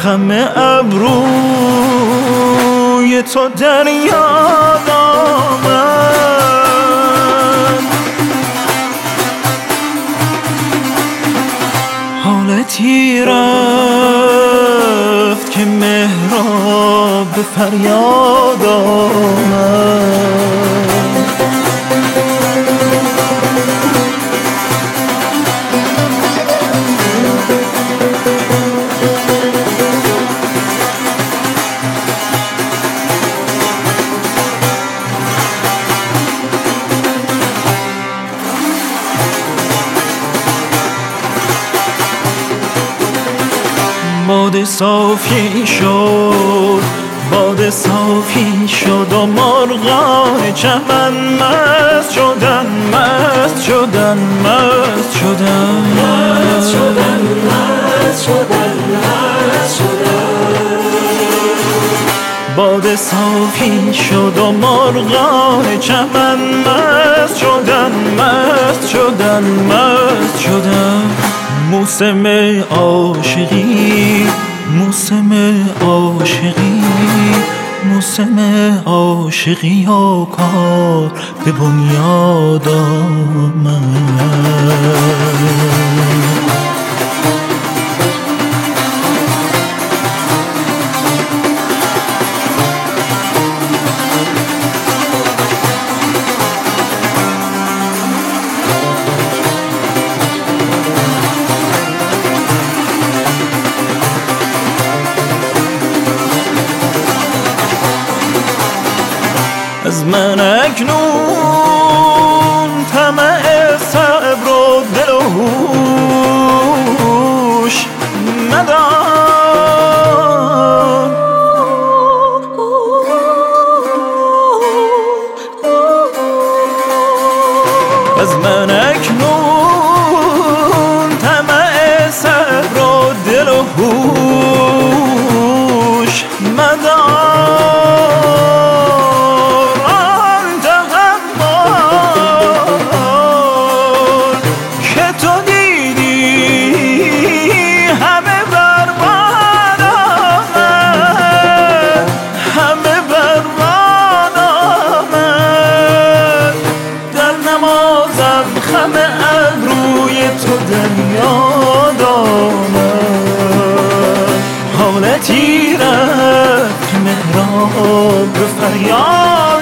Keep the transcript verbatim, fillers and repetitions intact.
خم ابروی تو در یاد آمد. حالتی رفت که مهراب به فریاد آمد. باد صافی شد، باد صافی شد و مرغان چمن مست شدن، مست شدن، مست شدن، مست شدن، مست شدن، مست شدن. باد صافی شد و مرغان چمن مست شدن، مست شدن، مست شدن. موسم عاشقی، موسم عاشقی، موسم عاشقی و کار به بنیاد آمد. از من اکنون طمع صبر و دل و هوش مدار. از من اکنون طمع صبر و دل و هوش مدار. خم ابروی تو در یاد آمد. حالتی رفت که مهراب به فریاد